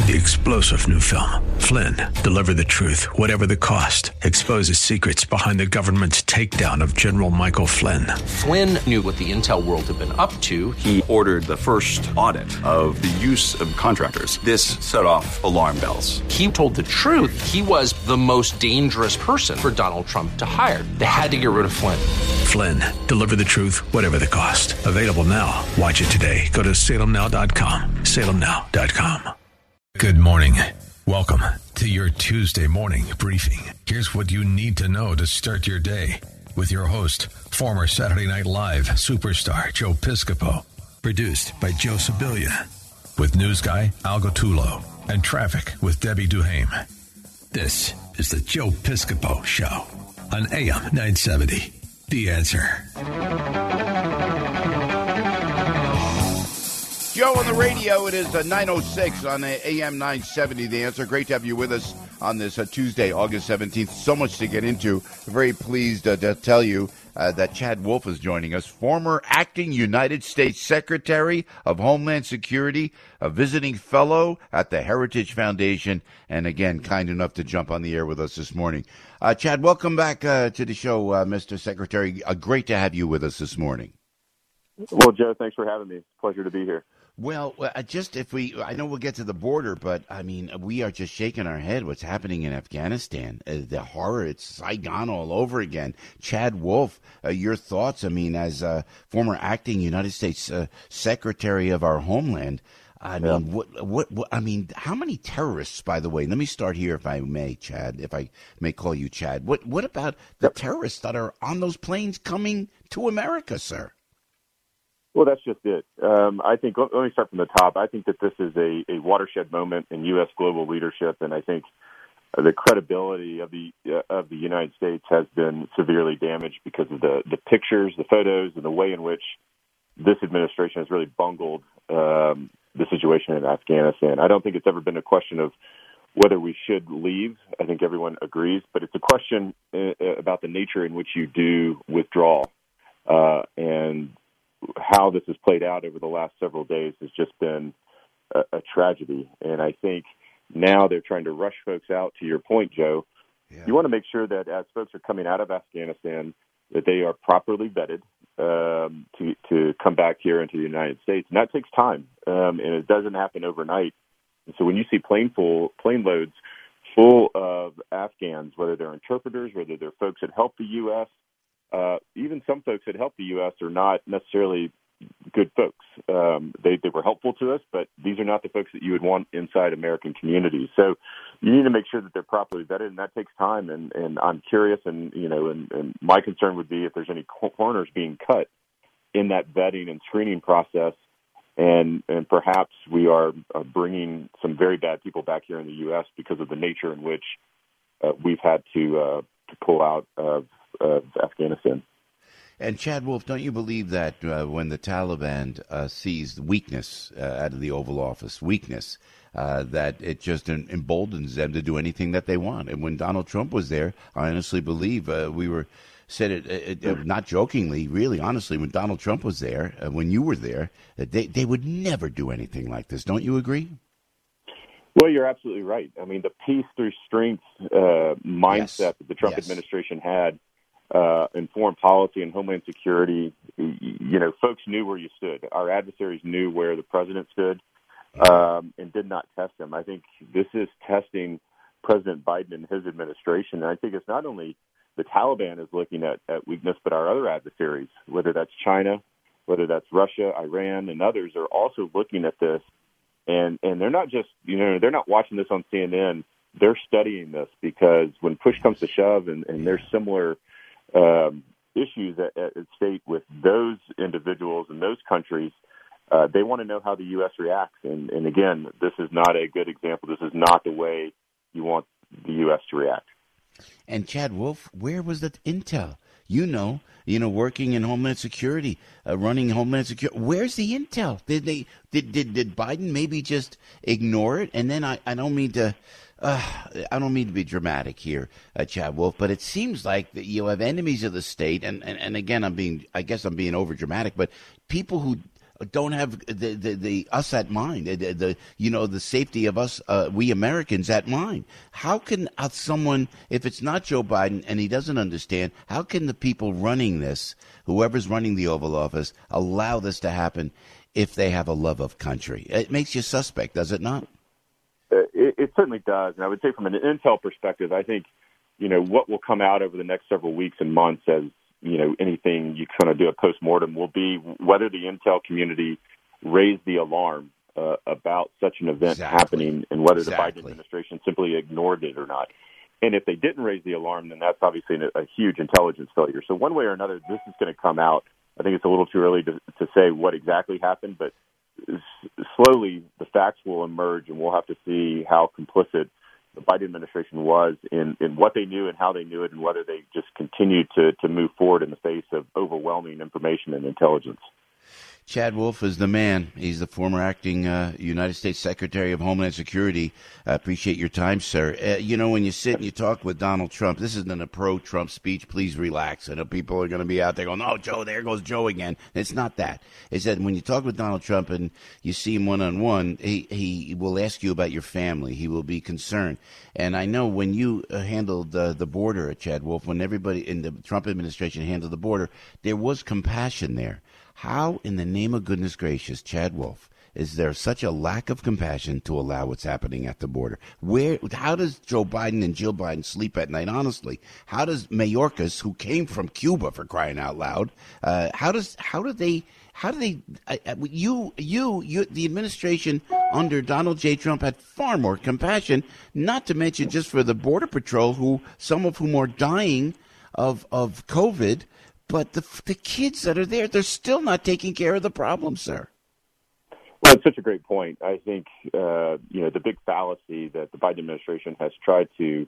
The explosive new film, Flynn, deliver the truth, whatever the cost, exposes secrets behind the government's takedown of General Michael Flynn. Flynn knew what the intel world had been up to. He ordered the first audit of the use of contractors. This set off alarm bells. He told the truth. He was the most dangerous person for Donald Trump to hire. They had to get rid of Flynn. Flynn, deliver the truth, whatever the cost. Available now. Watch it today. Go to salemnow.com. salemnow.com. Good morning. Welcome to your Tuesday morning briefing. Here's what you need to know to start your day with your host, former Saturday Night Live superstar Joe Piscopo. Produced by Joe Sibilia. With news guy Al Gattullo and traffic with Debbie Duhame. This is the Joe Piscopo Show on AM 970. The Answer. Joe on the radio, it is 9:06 on AM 970, The Answer. Great to have you with us on this Tuesday, August 17th. So much to get into. Very pleased to tell you that Chad Wolf is joining us, former acting United States Secretary of Homeland Security, a visiting fellow at the Heritage Foundation, and again, kind enough to jump on the air with us this morning. Chad, welcome back to the show, Mr. Secretary. Great to have you with us this morning. Well, Joe, thanks for having me. It's a pleasure to be here. Well, I know we'll get to the border, but I mean, we are just shaking our head what's happening in Afghanistan. The horror, it's Saigon all over again. Chad Wolf, your thoughts, I mean, as former acting United States Secretary of our homeland, I mean, what, how many terrorists, by the way, let me start here if I may, Chad, if I may call you Chad. What about the terrorists that are on those planes coming to America, sir? Well, that's just it. I think, let me start from the top. I think that this is a watershed moment in U.S. global leadership, and I think the credibility of the United States has been severely damaged because of the pictures, the photos, and the way in which this administration has really bungled the situation in Afghanistan. I don't think it's ever been a question of whether we should leave. I think everyone agrees, but it's a question about the nature in which you do withdraw, and how this has played out over the last several days has just been a tragedy. And I think now they're trying to rush folks out. To your point, Joe, You want to make sure that as folks are coming out of Afghanistan, that they are properly vetted to come back here into the United States. And that takes time, and it doesn't happen overnight. And so when you see plane loads full of Afghans, whether they're interpreters, whether they're folks that help the U.S., even some folks that help the U.S. are not necessarily good folks. They were helpful to us, but these are not the folks that you would want inside American communities. So you need to make sure that they're properly vetted, and that takes time. And I'm curious, and my concern would be if there's any corners being cut in that vetting and screening process, and perhaps we are bringing some very bad people back here in the U.S. because of the nature in which we've had to pull out of Afghanistan. And Chad Wolf, don't you believe that when the Taliban sees weakness out of the Oval Office, that it just emboldens them to do anything that they want? And when Donald Trump was there, I honestly believe not jokingly, really honestly, when Donald Trump was there, when you were there, they would never do anything like this. Don't you agree? Well, you're absolutely right. I mean, the peace through strength mindset that the Trump administration had in foreign policy and homeland security, folks knew where you stood. Our adversaries knew where the president stood and did not test him. I think this is testing President Biden and his administration. And I think it's not only the Taliban is looking at weakness, but our other adversaries, whether that's China, whether that's Russia, Iran, and others, are also looking at this. And they're not just, they're not watching this on CNN. They're studying this because when push comes to shove and there's similar issues at stake with those individuals and those countries, they want to know how the U.S. reacts. And again, this is not a good example. This is not the way you want the U.S. to react. And Chad Wolf, where was the intel? Working in Homeland Security, running Homeland Security. Where's the intel? Did Biden maybe just ignore it? And then I don't mean to be dramatic here, Chad Wolf, but it seems like that you have enemies of the state, and again, I guess I'm being over dramatic, but people who don't have the us at mind, the safety of us, we Americans at mind. How can someone, if it's not Joe Biden and he doesn't understand, how can the people running this, whoever's running the Oval Office, allow this to happen if they have a love of country? It makes you suspect, does it not? It certainly does. And I would say from an intel perspective, I think, what will come out over the next several weeks and months as, anything you kind of do a postmortem will be whether the intel community raised the alarm about such an event happening and whether the Biden administration simply ignored it or not. And if they didn't raise the alarm, then that's obviously a huge intelligence failure. So one way or another, this is going to come out. I think it's a little too early to say what exactly happened, but slowly the facts will emerge, and we'll have to see how complicit the Biden administration was in what they knew and how they knew it, and whether they just continued to move forward in the face of overwhelming information and intelligence. Chad Wolf is the man. He's the former acting United States Secretary of Homeland Security. I appreciate your time, sir. When you sit and you talk with Donald Trump, this isn't a pro-Trump speech. Please relax. I know people are going to be out there going, oh, Joe, there goes Joe again. It's not that. It's that when you talk with Donald Trump and you see him one-on-one, he will ask you about your family. He will be concerned. And I know when you handled the border, Chad Wolf, when everybody in the Trump administration handled the border, there was compassion there. How, in the name of goodness gracious, Chad Wolf, is there such a lack of compassion to allow what's happening at the border? How does Joe Biden and Jill Biden sleep at night? Honestly, how does Mayorkas, who came from Cuba, for crying out loud, the administration under Donald J. Trump had far more compassion, not to mention just for the Border Patrol, some of whom are dying of COVID. But the kids that are there, they're still not taking care of the problem, sir. Well, it's such a great point. I think, the big fallacy that the Biden administration has tried to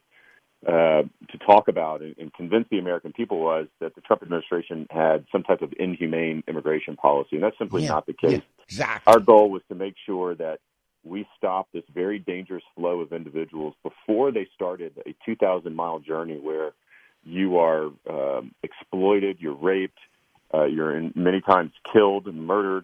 talk about and convince the American people was that the Trump administration had some type of inhumane immigration policy. And that's simply not the case. Yeah, exactly. Our goal was to make sure that we stopped this very dangerous flow of individuals before they started a 2,000-mile journey where you are exploited, you're raped, you're many times killed and murdered.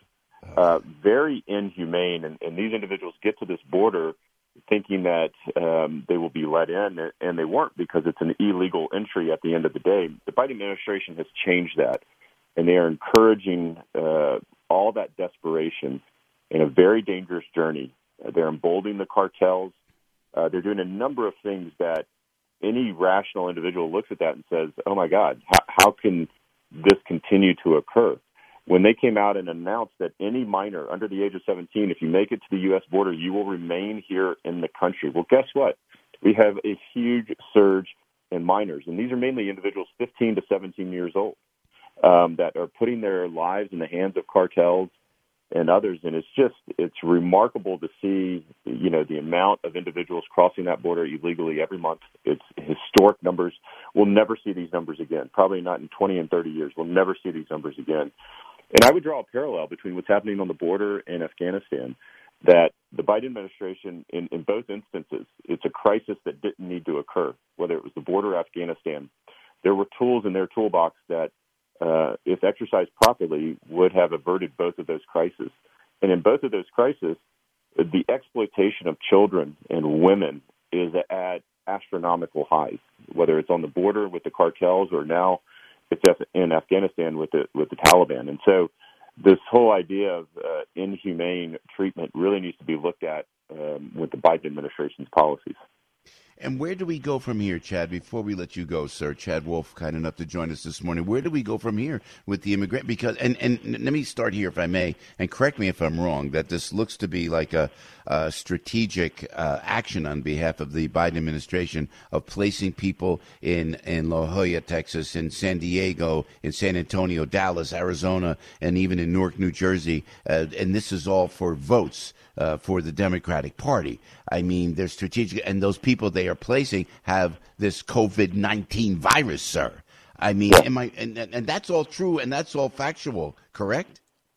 Very inhumane. And these individuals get to this border thinking that they will be let in, and they weren't, because it's an illegal entry at the end of the day. The Biden administration has changed that, and they are encouraging all that desperation in a very dangerous journey. They're emboldening the cartels. They're doing a number of things that any rational individual looks at that and says, oh, my God, how can this continue to occur? When they came out and announced that any minor under the age of 17, if you make it to the U.S. border, you will remain here in the country. Well, guess what? We have a huge surge in minors, and these are mainly individuals 15 to 17 years old that are putting their lives in the hands of cartels and others. And it's remarkable to see, the amount of individuals crossing that border illegally every month. It's historic numbers. We'll never see these numbers again. Probably not in 20 and 30 years. We'll never see these numbers again. And I would draw a parallel between what's happening on the border and Afghanistan, that the Biden administration, in both instances, it's a crisis that didn't need to occur, whether it was the border or Afghanistan. There were tools in their toolbox that, if exercised properly, would have averted both of those crises. And in both of those crises, the exploitation of children and women is at astronomical highs, whether it's on the border with the cartels or now it's in Afghanistan with the Taliban. And so this whole idea of inhumane treatment really needs to be looked at with the Biden administration's policies. And where do we go from here, Chad? Before we let you go, sir, Chad Wolf, kind enough to join us this morning. Where do we go from here with the immigrant? Because, and let me start here, if I may, and correct me if I'm wrong, that this looks to be like a strategic action on behalf of the Biden administration of placing people in La Jolla, Texas, in San Diego, in San Antonio, Dallas, Arizona, and even in Newark, New Jersey. And this is all for votes for the Democratic Party. I mean, they're strategic, and those people they are placing have this COVID-19 virus, sir. I mean, and that's all true, and that's all factual, correct?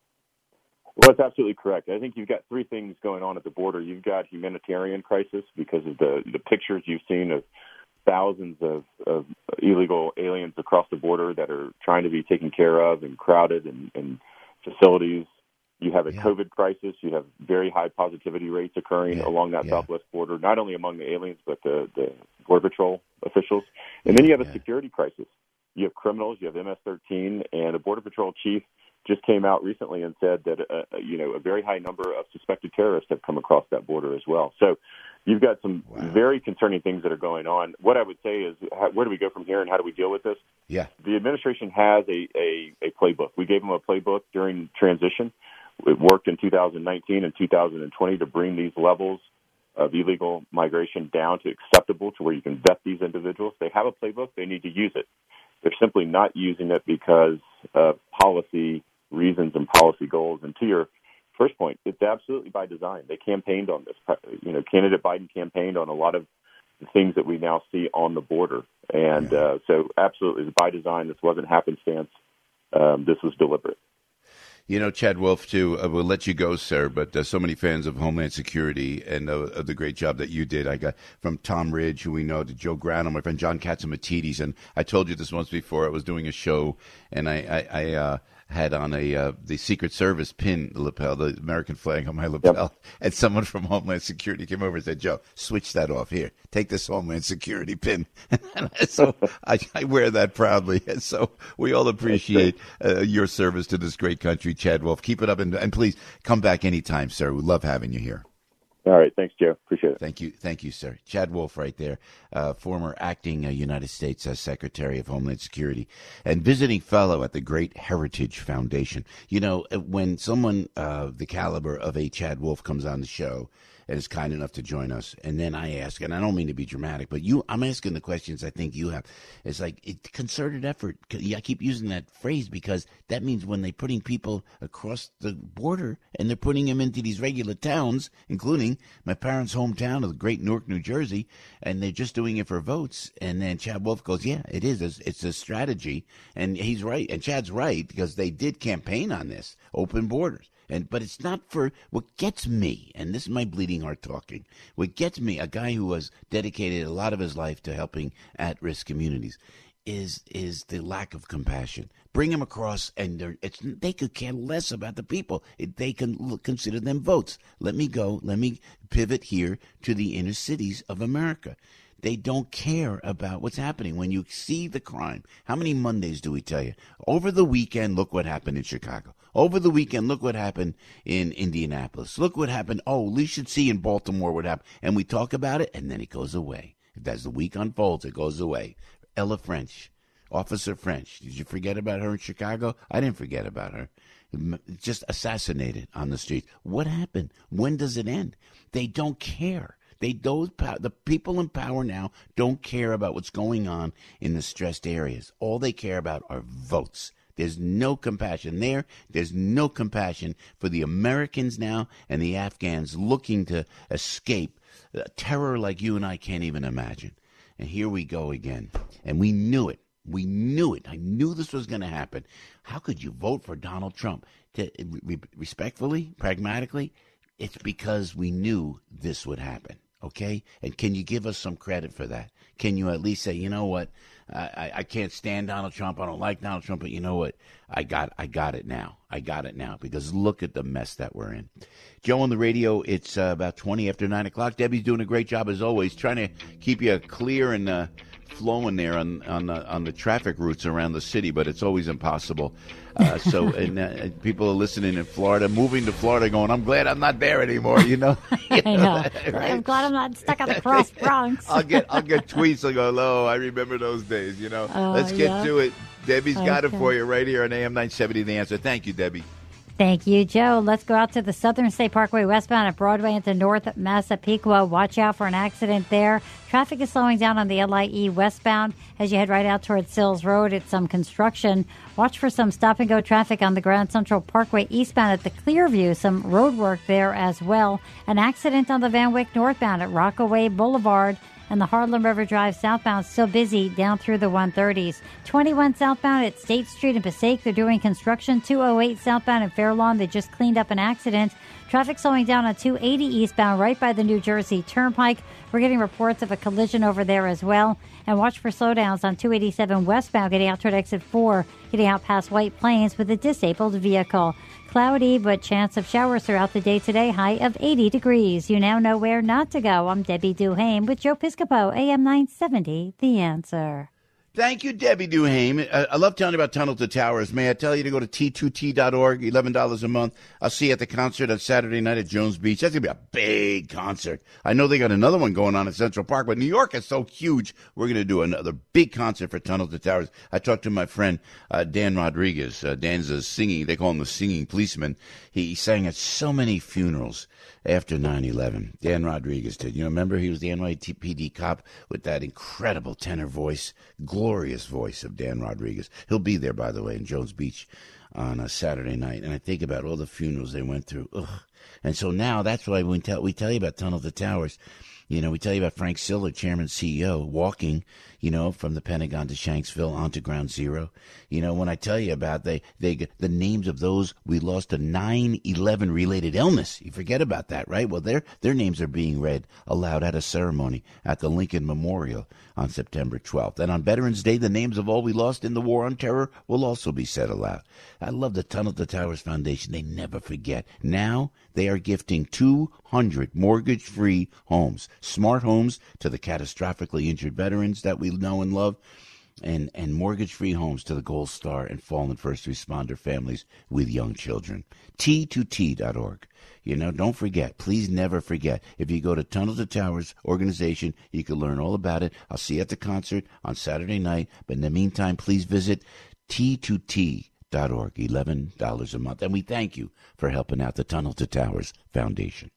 Well, that's absolutely correct. I think you've got three things going on at the border. You've got humanitarian crisis because of the pictures you've seen of thousands of illegal aliens across the border that are trying to be taken care of and crowded and facilities You have a COVID crisis. You have very high positivity rates occurring along that southwest border, not only among the aliens, but the Border Patrol officials. And then you have a security crisis. You have criminals, you have MS-13, and a Border Patrol chief just came out recently and said that, a very high number of suspected terrorists have come across that border as well. So you've got some very concerning things that are going on. What I would say is, where do we go from here and how do we deal with this? Yeah. The administration has a playbook. We gave them a playbook during transition. It worked in 2019 and 2020 to bring these levels of illegal migration down to acceptable, to where you can vet these individuals. They have a playbook. They need to use it. They're simply not using it because of policy reasons and policy goals. And to your first point, it's absolutely by design. They campaigned on this. Candidate Biden campaigned on a lot of the things that we now see on the border. And so absolutely, it's by design. This wasn't happenstance. This was deliberate. Chad Wolf, too, we'll let you go, sir, but so many fans of Homeland Security and of the great job that you did. I got from Tom Ridge, who we know, to Joe Grano, my friend John Catsimatidis, and I told you this once before. I was doing a show, and I had on the Secret Service pin lapel, the American flag on my lapel, and someone from Homeland Security came over and said, Joe, switch that off. Here, take this Homeland Security pin. And so I wear that proudly. And so we all appreciate your service to this great country, Chad Wolf. Keep it up, and please come back anytime, sir. We love having you here. All right. Thanks, Joe. Appreciate it. Thank you, sir. Chad Wolf right there, former acting United States Secretary of Homeland Security and visiting fellow at the Great Heritage Foundation. When someone the caliber of a Chad Wolf comes on the show and is kind enough to join us, and then I ask, and I don't mean to be dramatic, but I'm asking the questions I think you have. It's like concerted effort. I keep using that phrase because that means when they're putting people across the border and they're putting them into these regular towns, including my parents' hometown of the great Newark, New Jersey, and they're just doing it for votes. And then Chad Wolf goes, yeah, it is. It's a strategy. And he's right. And Chad's right, because they did campaign on this, open borders. But it's not for what gets me, and this is my bleeding heart talking. What gets me, a guy who has dedicated a lot of his life to helping at-risk communities, is the lack of compassion. Bring them across, and they could care less about the people. They can consider them votes. Let me pivot here to the inner cities of America. They don't care about what's happening. When you see the crime, how many Mondays do we tell you? Over the weekend, look what happened in Chicago. Over the weekend, look what happened in Indianapolis. Look what happened. Oh, you should see in Baltimore what happened. And we talk about it, and then it goes away. As the week unfolds, it goes away. Ella French, Officer French. Did you forget about her in Chicago? I didn't forget about her. Just assassinated on the streets. What happened? When does it end? They don't care. The people in power now don't care about what's going on in the stressed areas. All they care about are votes. There's no compassion there. There's no compassion for the Americans now and the Afghans looking to escape terror like you and I can't even imagine. And here we go again. And we knew it. We knew it. I knew this was going to happen. How could you vote for Donald Trump? Respectfully, pragmatically, it's because we knew this would happen. Okay? And can you give us some credit for that? Can you at least say, you know what? I can't stand Donald Trump. I don't like Donald Trump, but you know what? I got it now. I got it now, because look at the mess that we're in. Joe on the radio, it's about 20 after 9 o'clock. Debbie's doing a great job as always, trying to keep you clear and flowing there on the traffic routes around the city, but it's always impossible. And people are listening in Florida, moving to Florida, going, I'm glad I'm not there anymore. I know. Right? I'm glad I'm not stuck on the Cross Bronx. I'll get tweets that go, "Oh, I remember those days." Let's get to it. Debbie's got it for you right here on AM 970. The Answer. Thank you, Debbie. Thank you, Joe. Let's go out to the Southern State Parkway westbound at Broadway into North Massapequa. Watch out for an accident there. Traffic is slowing down on the LIE westbound as you head right out towards Sills Road. It's some construction. Watch for some stop-and-go traffic on the Grand Central Parkway eastbound at the Clearview. Some road work there as well. An accident on the Van Wyck northbound at Rockaway Boulevard. And the Harlem River Drive southbound still busy down through the 130s. 21 southbound at State Street in Passaic. They're doing construction. 208 southbound in Fair Lawn. They just cleaned up an accident. Traffic slowing down on 280 eastbound right by the New Jersey Turnpike. We're getting reports of a collision over there as well. And watch for slowdowns on 287 westbound getting out toward exit 4, getting out past White Plains with a disabled vehicle. Cloudy, but chance of showers throughout the day today, high of 80 degrees. You now know where not to go. I'm Debbie Duhame with Joe Piscopo, AM 970, The Answer. Thank you, Debbie Duhame. I love telling you about Tunnel to Towers. May I tell you to go to T2T.org, $11 a month. I'll see you at the concert on Saturday night at Jones Beach. That's going to be a big concert. I know they got another one going on at Central Park, but New York is so huge. We're going to do another big concert for Tunnel to Towers. I talked to my friend Dan Rodriguez. Dan's a singing, they call him the singing policeman. He sang at so many funerals after 9/11. Dan Rodriguez did. You remember he was the NYPD cop with that incredible tenor voice, glorious voice of Dan Rodriguez. He'll be there, by the way, in Jones Beach on a Saturday night. And I think about all the funerals they went through. Ugh. And so now that's why we tell you about Tunnel to Towers. You know, we tell you about Frank Siller, chairman, CEO, walking, you know, from the Pentagon to Shanksville onto Ground Zero. You know, when I tell you about the names of those we lost to 9/11 related illness, you forget about that, right? Well, their names are being read aloud at a ceremony at the Lincoln Memorial on September 12th. And on Veterans Day, the names of all we lost in the War on Terror will also be said aloud. I love the Tunnel to Towers Foundation. They never forget. Now they are gifting 200 mortgage-free homes, smart homes to the catastrophically injured veterans that we know and love, and mortgage-free homes to the Gold Star and fallen first responder families with young children. T2T.org. You know, don't forget. Please never forget. If you go to Tunnel to Towers organization, you can learn all about it. I'll see you at the concert on Saturday night. But in the meantime, please visit T2T.org, $11 a month. And we thank you for helping out the Tunnel to Towers Foundation.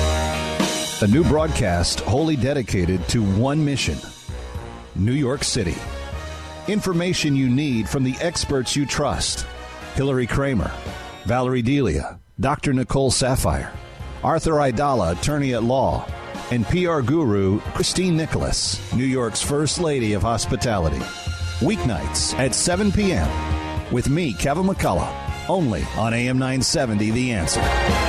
A new broadcast wholly dedicated to one mission: New York City. Information you need from the experts you trust: Hillary Kramer, Valerie Delia, Dr. Nicole Sapphire, Arthur Aidala, attorney at law, and PR guru Christine Nicholas, New York's First Lady of Hospitality. Weeknights at 7 p.m. with me, Kevin McCullough, only on AM 970, The Answer.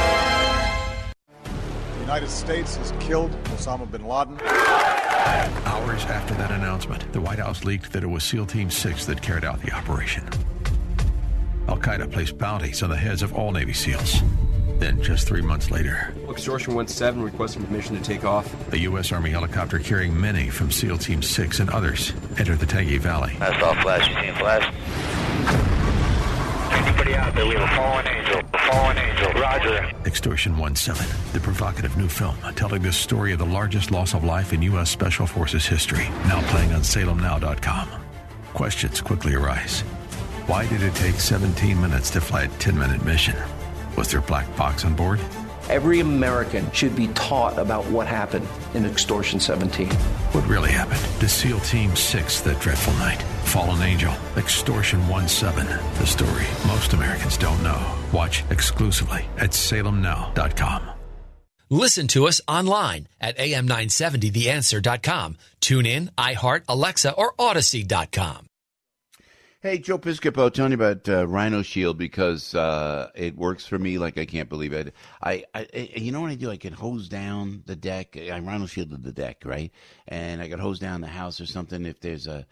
The United States has killed Osama bin Laden. Hours after that announcement, the White House leaked that it was SEAL Team 6 that carried out the operation. Al-Qaeda placed bounties on the heads of all Navy SEALs. Then, just 3 months later, Extortion 17 requesting permission to take off. a U.S. Army helicopter carrying many from SEAL Team 6 and others entered the Tangi Valley. I saw a flash. You seen a flash? Anybody out there? We have a fallen angel. Roger. Extortion 17, the provocative new film telling the story of the largest loss of life in U.S. Special Forces history, now playing on SalemNow.com. Questions quickly arise. Why did it take 17 minutes to fly a 10-minute mission? Was there a black box on board? Every American should be taught about what happened in Extortion 17. What really happened to SEAL Team 6 that dreadful night? Fallen Angel, Extortion 17, the story most Americans don't know. Watch exclusively at SalemNow.com. Listen to us online at am970theanswer.com. Tune in, iHeart, Alexa, or Odyssey.com. Hey, Joe Piscopo, telling you about Rhino Shield because it works for me like I can't believe it. I you know what I do? I can hose down the deck. I Rhino Shielded the deck, right? And I can hose down the house or something if there's a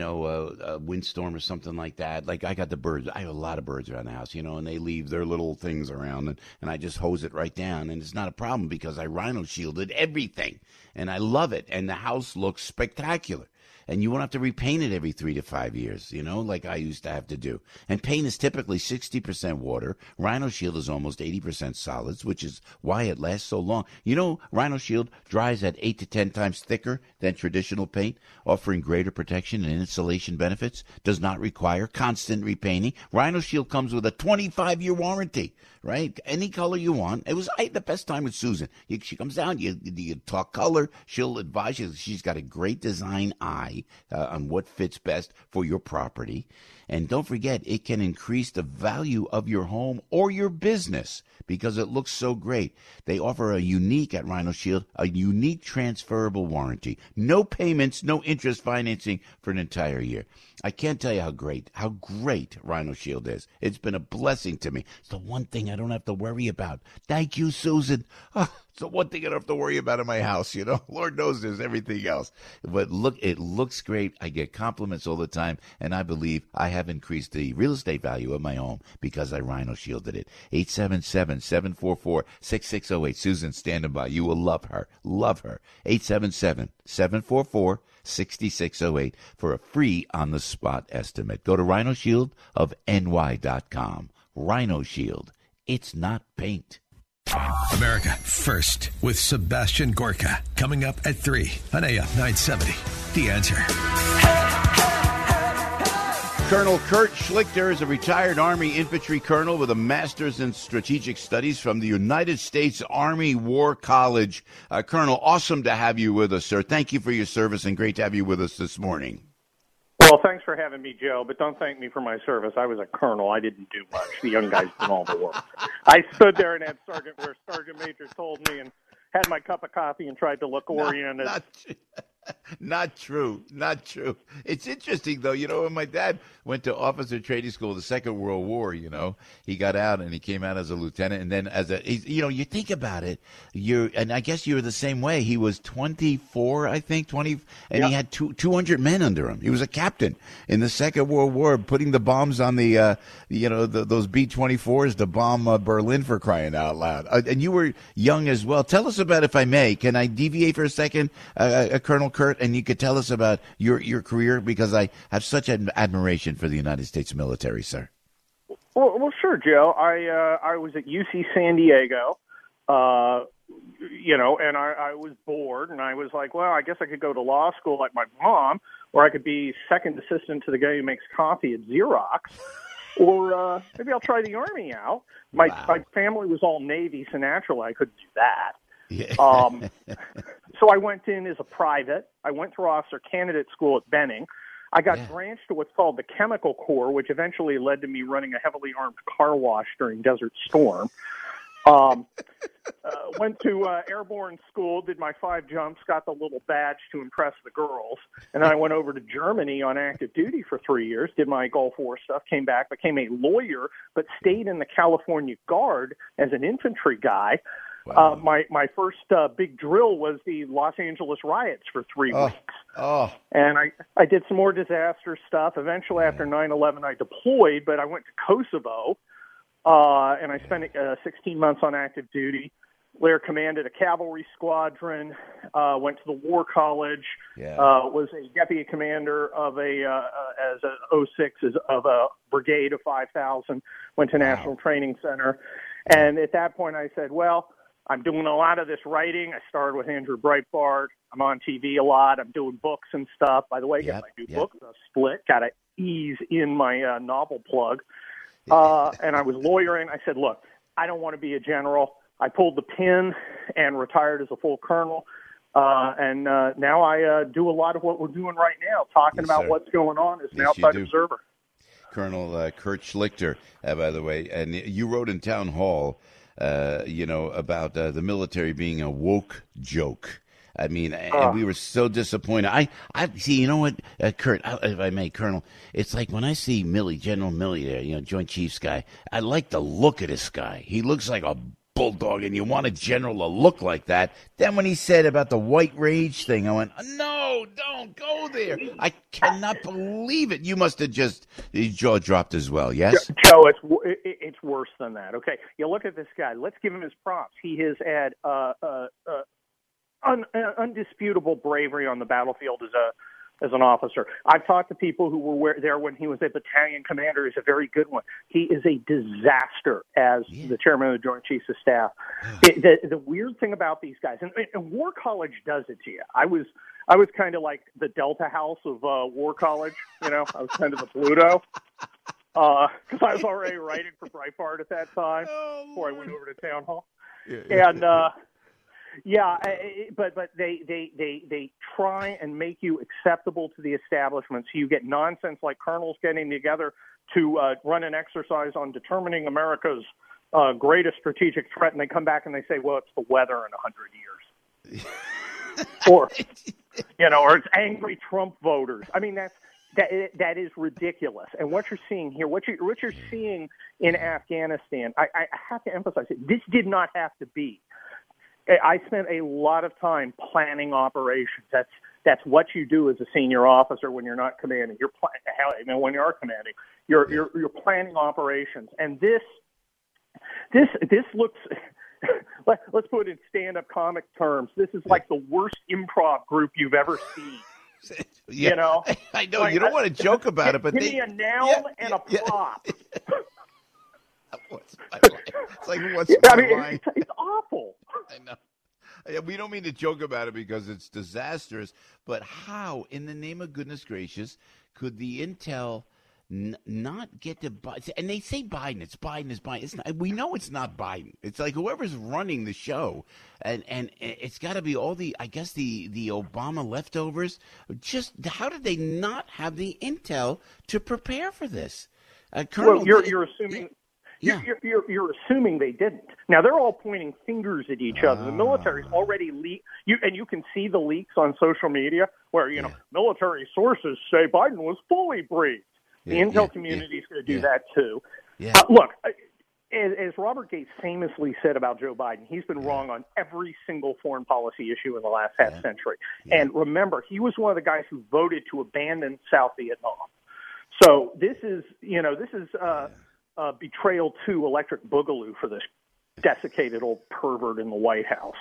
windstorm or something like that. Like I got the birds. I have a lot of birds around the house, and they leave their little things around, and I just hose it right down, and it's not a problem because I Rhino Shielded everything, and I love it, and the house looks spectacular. And you won't have to repaint it every 3 to 5 years, like I used to have to do. And paint is typically 60% water. Rhino Shield is almost 80% solids, which is why it lasts so long. Rhino Shield dries at 8 to 10 times thicker than traditional paint, offering greater protection and insulation benefits. Does not require constant repainting. Rhino Shield comes with a 25-year warranty, right? Any color you want. It was the best time with Susan. She comes down, you talk color. She'll advise you. She's got a great design eye on what fits best for your property. And don't forget, it can increase the value of your home or your business because it looks so great. They offer at Rhino Shield, a unique transferable warranty. No payments, no interest financing for an entire year. I can't tell you how great Rhino Shield is. It's been a blessing to me. It's the one thing I don't have to worry about. Thank you, Susan. It's the one thing I don't have to worry about in my house, you know. Lord knows there's everything else. But look, it looks great. I get compliments all the time, and I believe I have increased the real estate value of my home because I Rhino Shielded it. 877-744-6608. Susan standing by. You will love her. Love her. 877-744-6608 for a free on-the-spot estimate. Go to rhinoshieldofny.com. Rhino Shield. It's not paint. America First with Sebastian Gorka. Coming up at 3 on AM 970. The Answer. Colonel Kurt Schlichter is a retired Army infantry colonel with a master's in strategic studies from the United States Army War College. Colonel, awesome to have you with us, sir. Thank you for your service and great to have you with us this morning. Well, thanks for having me, Joe, but don't thank me for my service. I was a colonel. I didn't do much. The young guys did all the work. I stood there and had Sergeant Major told me and had my cup of coffee and tried to look oriented. Not true. Not true. It's interesting, though. You know, when my dad went to officer training school, the Second World War, you know, he got out and he came out as a lieutenant. And then you think about it, and I guess you were the same way. He was 24, I think, 20, and he had 200 men under him. He was a captain in the Second World War, putting the bombs on the, those B-24s to bomb Berlin, for crying out loud. And you were young as well. Tell us about, if I may, can I deviate for a second, Colonel Kurt, and you could tell us about your career, because I have such an admiration for the United States military, sir. Well, sure, Joe. I was at UC San Diego, and I was bored, and I was like, well, I guess I could go to law school like my mom, or I could be second assistant to the guy who makes coffee at Xerox, or maybe I'll try the Army out. My family was all Navy, so naturally I couldn't do that. Yeah. So I went in as a private. I went through officer candidate school at Benning. I got branched to what's called the Chemical Corps, which eventually led to me running a heavily armed car wash during Desert Storm. Went to airborne school, did my 5 jumps, got the little badge to impress the girls, and then I went over to Germany on active duty for 3 years, did my Gulf War stuff, came back, became a lawyer, but stayed in the California Guard as an infantry guy. Wow. My first big drill was the Los Angeles riots for 3 weeks. And I did some more disaster stuff. Eventually, after 9/11, I deployed, but I went to Kosovo, and I spent 16 months on active duty. Later commanded a cavalry squadron, went to the War College, was a deputy commander of as a 06 of a brigade of 5,000, went to National Training Center. And at that point, I said, well, I'm doing a lot of this writing. I started with Andrew Breitbart. I'm on TV a lot. I'm doing books and stuff. By the way, get my new book, The Split. Got to ease in my novel plug. And I was lawyering. I said, look, I don't want to be a general. I pulled the pin and retired as a full colonel. And now I do a lot of what we're doing right now, talking about what's going on as an outside observer. Colonel Kurt Schlichter, by the way, and you wrote in Town Hall, about the military being a woke joke. I mean, and we were so disappointed. I see, you know what, Kurt, if I may, Colonel, it's like when I see General Milley there, Joint Chiefs guy, I like the look of this guy. He looks like a bulldog, and you want a general to look like that. Then when he said about the white rage thing, I went, no, don't go there. I cannot believe it. You must have just, his jaw dropped as well, yes? Joe, it's worse than that, okay? You look at this guy. Let's give him his props. He has had undisputable bravery on the battlefield as an officer. I've talked to people who were there when he was a battalion commander. He's a very good one. He is a disaster as the chairman of the Joint Chiefs of Staff. The weird thing about these guys, and War College does it to you. I was kind of like the Delta House of War College. I was kind of the Pluto. Because I was already writing for Breitbart at that time before I went over to Town Hall. But they try and make you acceptable to the establishment. So you get nonsense like colonels getting together to run an exercise on determining America's greatest strategic threat, and they come back and they say, well, it's the weather in 100 years. or it's angry Trump voters. I mean, that is ridiculous. And what you're seeing here, what you're seeing in Afghanistan, I have to emphasize it. This did not have to be. I spent a lot of time planning operations. That's what you do as a senior officer when you're not commanding. When you are commanding, you're planning operations. And this looks. Let's put it in stand-up comic terms. This is like the worst improv group you've ever seen. Yeah, you know, I know you don't want to joke about it, but give me a noun and a prop. It's like what's my line? It's awful. I know. We don't mean to joke about it because it's disastrous, but how, in the name of goodness gracious, could the intel not get to Biden? And they say Biden. It's Biden. It's Biden. It's not, we know it's not Biden. It's like whoever's running the show, and it's got to be all the, I guess, the Obama leftovers. Just how did they not have the intel to prepare for this? Colonel, well, you're assuming. Yeah. You're assuming they didn't. Now, they're all pointing fingers at each other. The military's already leaked, and you can see the leaks on social media where, military sources say Biden was fully briefed. The intel community is going to do that, too. Yeah. Look, as Robert Gates famously said about Joe Biden, he's been wrong on every single foreign policy issue in the last half century. Yeah. And remember, he was one of the guys who voted to abandon South Vietnam. So this is Betrayal 2 Electric Boogaloo for this desiccated old pervert in the White House.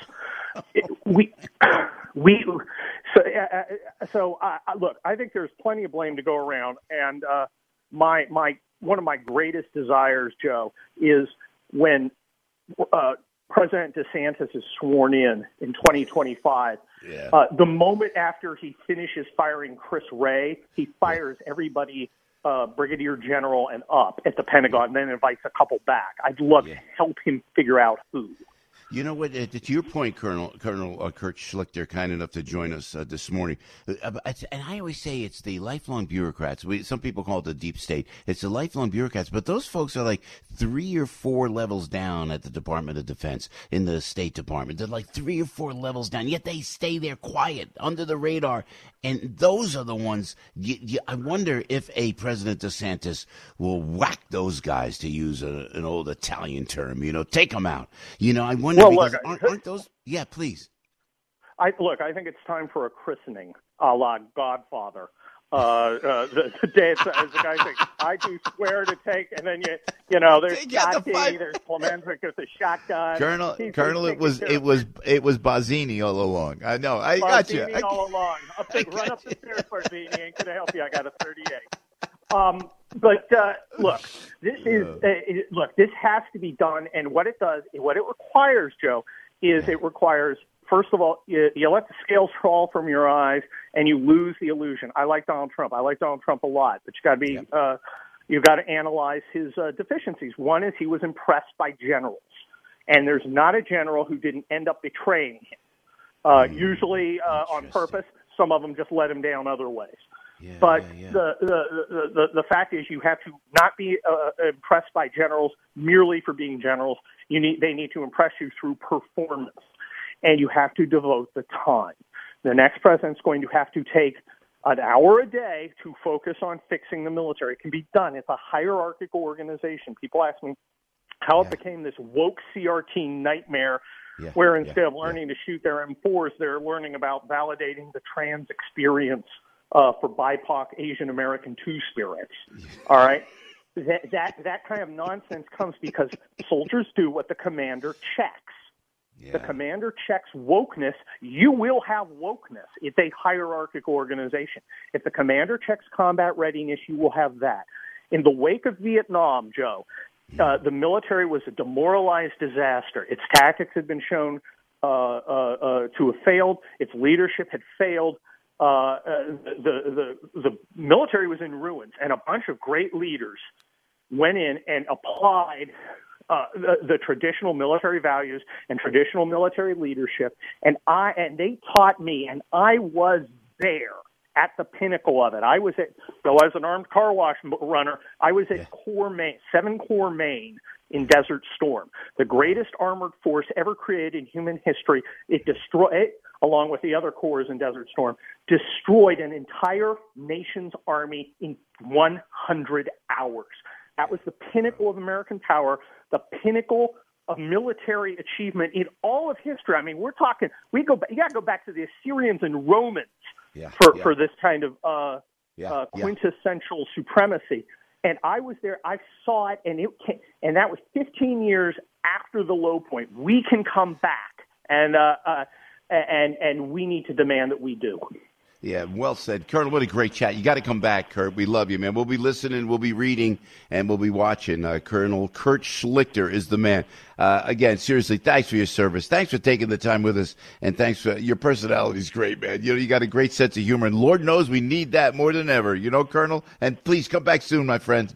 Look, I think there's plenty of blame to go around, and one of my greatest desires, Joe, is when President DeSantis is sworn in 2025. The moment after he finishes firing Chris Wray, he fires everybody. Brigadier General and up at the Pentagon, and then invites a couple back. I'd love to help him figure out who. You know what? To your point, Colonel Kurt Schlichter, kind enough to join us this morning. And I always say it's the lifelong bureaucrats. Some people call it the deep state. It's the lifelong bureaucrats, but those folks are like 3 or 4 levels down at the Department of Defense, in the State Department. They're like 3 or 4 levels down, yet they stay there quiet, under the radar. And those are the ones, I wonder if a President DeSantis will whack those guys, to use an old Italian term, take them out. I wonder. Well, because look, aren't those? Yeah, please. I think it's time for a christening, a la Godfather. The day as the guy says, I do swear to take, and then there's Scotty, there's Clemenza with the shotgun. Colonel, it was Bazzini all along. I know, I got you. Bazzini all along. Run up the stairs, Bazzini. Ain't gonna help you. I got a 38. Look, this has to be done, and what it requires, Joe, is it requires, first of all, you let the scales fall from your eyes, and you lose the illusion. I like Donald Trump. I like Donald Trump a lot, but you've got to analyze his deficiencies. One is he was impressed by generals, and there's not a general who didn't end up betraying him. Usually on purpose. Some of them just let him down other ways. The fact is, you have to not be impressed by generals merely for being generals. They need to impress you through performance, and you have to devote the time. The next president's going to have to take an hour a day to focus on fixing the military. It can be done. It's a hierarchical organization. People ask me how it became this woke CRT nightmare, where instead of learning to shoot their M4s, they're learning about validating the trans experience for BIPOC Asian American Two-Spirits. All right? That kind of nonsense comes because soldiers do what the commander checks. The commander checks wokeness. You will have wokeness. It's a hierarchical organization. If the commander checks combat readiness, you will have that. In the wake of Vietnam, Joe, the military was a demoralized disaster. Its tactics had been shown to have failed. Its leadership had failed. The military was in ruins, and a bunch of great leaders went in and applied the traditional military values and traditional military leadership, and they taught me, and I was there at the pinnacle of it. I was as an armed car wash runner, I was at 7 Corps Maine in Desert Storm, the greatest armored force ever created in human history. It destroyed, along with the other corps in Desert Storm, destroyed an entire nation's army in 100 hours. That was the pinnacle of American power, the pinnacle of military achievement in all of history. I mean, we're talking. You got to go back to the Assyrians and Romans for this kind of quintessential supremacy. And I was there. I saw it, and that was 15 years after the low point. We can come back, and we need to demand that we do. Yeah, well said. Colonel, what a great chat. You got to come back, Kurt. We love you, man. We'll be listening, we'll be reading, and we'll be watching. Colonel Kurt Schlichter is the man. Again, seriously, thanks for your service. Thanks for taking the time with us, and thanks for your personality is great, man. You got a great sense of humor, and Lord knows we need that more than ever. Colonel? And please come back soon, my friend.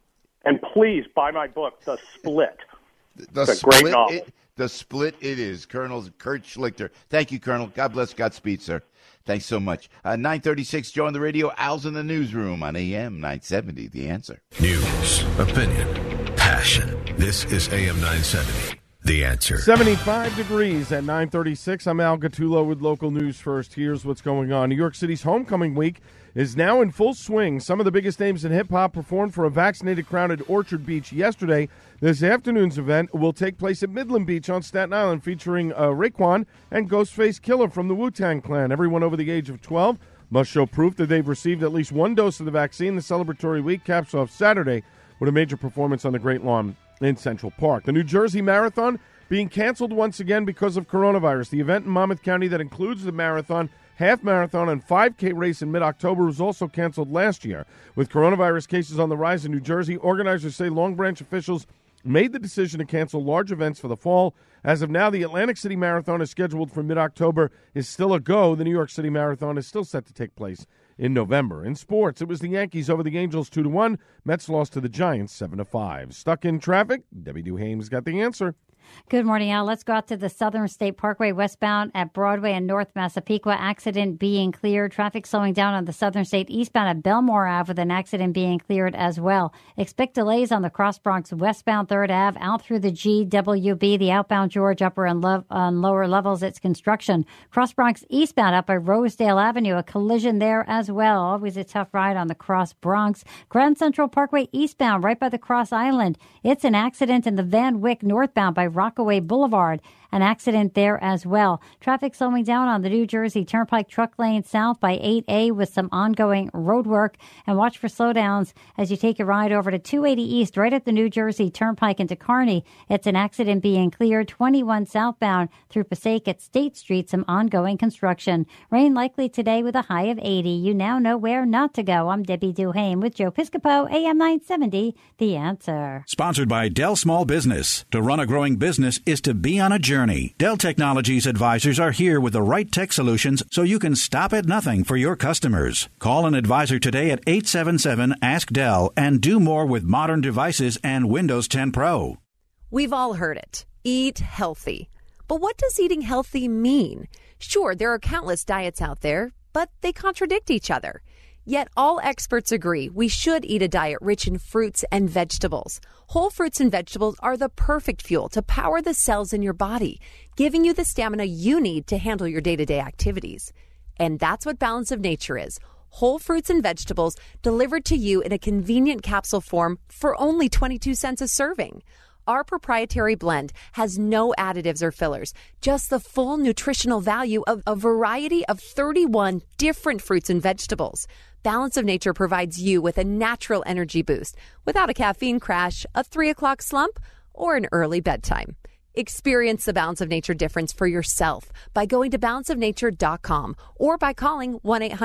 And please buy my book, The Split. It's a great novel. The Split it is. Colonel Kurt Schlichter. Thank you, Colonel. God bless. Godspeed, sir. Thanks so much. 9:36, Joe on the radio. Al's in the newsroom on AM 970. The Answer. News, opinion, passion. This is AM 970. The Answer. 75 degrees at 9:36. I'm Al Gattulo with local news first. Here's what's going on. New York City's homecoming week is now in full swing. Some of the biggest names in hip-hop performed for a vaccinated crowd at Orchard Beach yesterday. This afternoon's event will take place at Midland Beach on Staten Island, featuring Raekwon and Ghostface Killah from the Wu-Tang Clan. Everyone over the age of 12 must show proof that they've received at least one dose of the vaccine. The celebratory week caps off Saturday with a major performance on the Great Lawn in Central Park. The New Jersey Marathon being canceled once again because of coronavirus. The event in Monmouth County that includes the marathon, half marathon, and 5K race in mid-October was also canceled last year. With coronavirus cases on the rise in New Jersey, organizers say Long Branch officials made the decision to cancel large events for the fall. As of now, the Atlantic City Marathon is scheduled for mid-October, is still a go. The New York City Marathon is still set to take place in November. In sports, it was the Yankees over the Angels 2-1. Mets lost to the Giants 7-5. Stuck in traffic? Debbie Duhame's got the answer. Good morning, Al. Let's go out to the Southern State Parkway westbound at Broadway and North Massapequa. Accident being cleared. Traffic slowing down on the Southern State eastbound at Belmore Ave with an accident being cleared as well. Expect delays on the Cross Bronx westbound 3rd Ave out through the GWB, the outbound George upper and on lower levels. It's construction. Cross Bronx eastbound up by Rosedale Avenue. A collision there as well. Always a tough ride on the Cross Bronx. Grand Central Parkway eastbound right by the Cross Island. It's an accident in the Van Wyck northbound by Rockaway Boulevard. An accident there as well. Traffic slowing down on the New Jersey Turnpike truck lane south by 8A with some ongoing road work. And watch for slowdowns as you take a ride over to 280 East right at the New Jersey Turnpike into Kearney. It's an accident being cleared. 21 southbound through Passaic at State Street. Some ongoing construction. Rain likely today with a high of 80. You now know where not to go. I'm Debbie Duhame with Joe Piscopo, AM 970, The Answer. Sponsored by Dell Small Business. To run a growing business is to be on a journey. Dell Technologies advisors are here with the right tech solutions so you can stop at nothing for your customers. Call an advisor today at 877-ASK-DELL and do more with modern devices and Windows 10 Pro. We've all heard it. Eat healthy. But what does eating healthy mean? Sure, there are countless diets out there, but they contradict each other. Yet all experts agree we should eat a diet rich in fruits and vegetables. Whole fruits and vegetables are the perfect fuel to power the cells in your body, giving you the stamina you need to handle your day-to-day activities. And that's what Balance of Nature is. Whole fruits and vegetables delivered to you in a convenient capsule form for only 22 cents a serving. Our proprietary blend has no additives or fillers, just the full nutritional value of a variety of 31 different fruits and vegetables. Balance of Nature provides you with a natural energy boost without a caffeine crash, a 3 o'clock slump, or an early bedtime. Experience the Balance of Nature difference for yourself by going to balanceofnature.com or by calling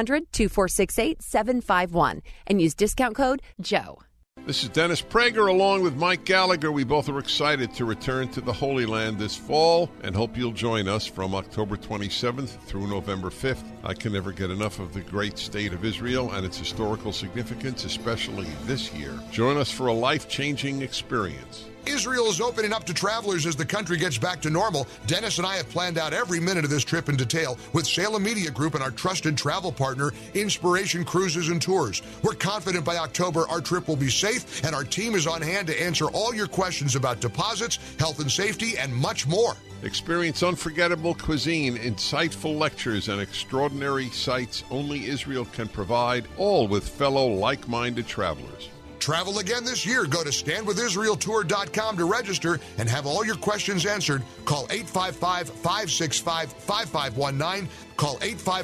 1-800-2468-751 and use discount code JOE. This is Dennis Prager along with Mike Gallagher. We both are excited to return to the Holy Land this fall and hope you'll join us from October 27th through November 5th. I can never get enough of the great state of Israel and its historical significance, especially this year. Join us for a life-changing experience. Israel is opening up to travelers as the country gets back to normal. Dennis and I have planned out every minute of this trip in detail with Salem Media Group and our trusted travel partner, Inspiration Cruises and Tours. We're confident by October our trip will be safe, and our team is on hand to answer all your questions about deposits, health and safety, and much more. Experience unforgettable cuisine, insightful lectures, and extraordinary sights only Israel can provide, all with fellow like-minded travelers. Travel again this year. Go to StandWithIsraelTour.com to register and have all your questions answered. Call 855-565-5519. Call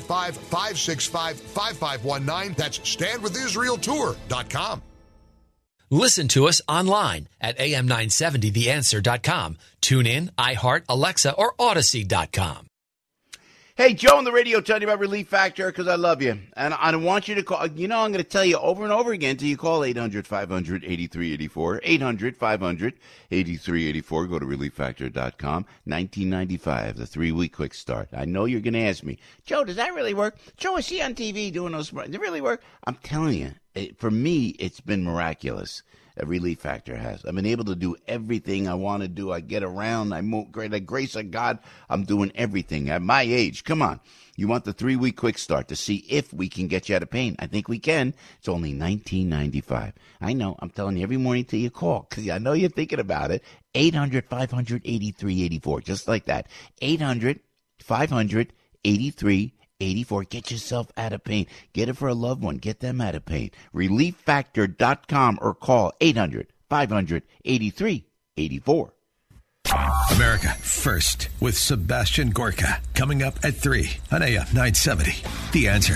855-565-5519. That's StandWithIsraelTour.com. Listen to us online at am970theanswer.com. Tune in, iHeart, Alexa, or Odyssey.com. Hey, Joe on the radio telling you about Relief Factor because I love you. And I don't want you to call. You know, I'm going to tell you over and over again until you call 800-500-8384. 800-500-8384. Go to relieffactor.com. $19.95, the 3-week quick start. I know you're going to ask me, Joe, does that really work? Joe, I see on TV doing those. Does it really work? I'm telling you, for me, it's been miraculous. A Relief Factor has. I've been able to do everything I want to do. I get around. I move. Great, the grace of God, I'm doing everything at my age. Come on. You want the 3-week quick start to see if we can get you out of pain. I think we can. It's only $19.95. I know. I'm telling you every morning till you call because I know you're thinking about it. 800-500-8384. Just like that. 800-500-8384. Get yourself out of pain. Get it for a loved one. Get them out of pain. ReliefFactor.com or call 800-500-8384. America First with Sebastian Gorka. Coming up at 3 on AM 970. The Answer.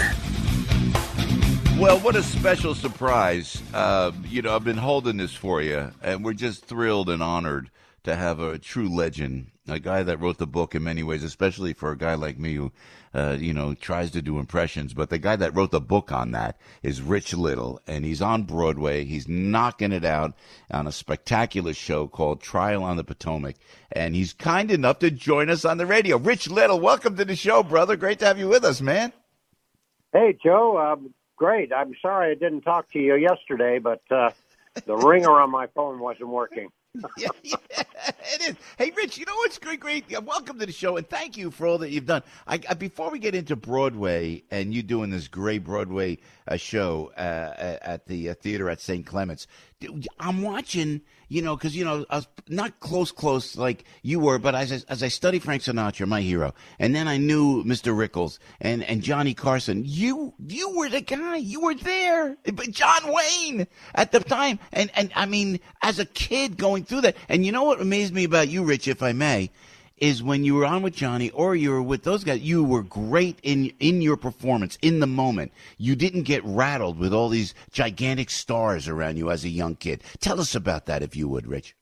Well, what a special surprise. I've been holding this for you, and we're just thrilled and honored to have a true legend, a guy that wrote the book in many ways, especially for a guy like me who, tries to do impressions. But the guy that wrote the book on that is Rich Little, and he's on Broadway. He's knocking it out on a spectacular show called Trial on the Potomac, and he's kind enough to join us on the radio. Rich Little, welcome to the show, brother. Great to have you with us, man. Hey, Joe. Great. I'm sorry I didn't talk to you yesterday, but the ringer on my phone wasn't working. Yeah, it is. Hey, Rich, you know what's great? Welcome to the show, and thank you for all that you've done. Before we get into Broadway and you doing this great Broadway show at the theater at St. Clement's, I'm watching, because, I was not close like you were, but as I studied Frank Sinatra, my hero, and then I knew Mr. Rickles and Johnny Carson. You were the guy. You were there. But John Wayne at the time. And I mean, as a kid going through that. And you know what amazed me about you, Rich, if I may, is when you were on with Johnny or you were with those guys, you were great in your performance, in the moment. You didn't get rattled with all these gigantic stars around you as a young kid. Tell us about that, if you would, Rich.